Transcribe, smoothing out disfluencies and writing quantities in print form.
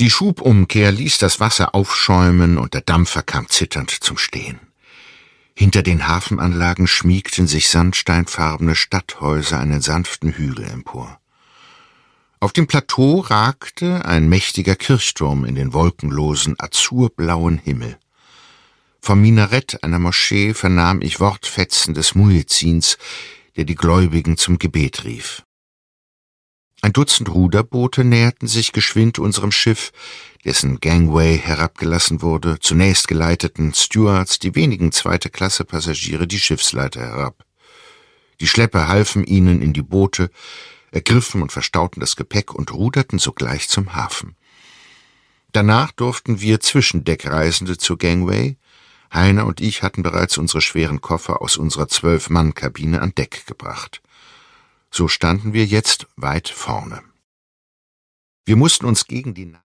Die Schubumkehr ließ das Wasser aufschäumen und der Dampfer kam zitternd zum Stehen. Hinter den Hafenanlagen schmiegten sich sandsteinfarbene Stadthäuser einen sanften Hügel empor. Auf dem Plateau ragte ein mächtiger Kirchturm in den wolkenlosen, azurblauen Himmel. Vom Minarett einer Moschee vernahm ich Wortfetzen des Muezzins, der die Gläubigen zum Gebet rief. Ein Dutzend Ruderboote näherten sich geschwind unserem Schiff, dessen Gangway herabgelassen wurde. Zunächst geleiteten Stewards die wenigen Zweite-Klasse-Passagiere die Schiffsleiter herab. Die Schlepper halfen ihnen in die Boote, ergriffen und verstauten das Gepäck und ruderten sogleich zum Hafen. Danach durften wir Zwischendeckreisende zur Gangway. Heiner und ich hatten bereits unsere schweren Koffer aus unserer 12-Mann-Kabine an Deck gebracht. So standen wir jetzt weit vorne. Wir mussten uns gegen die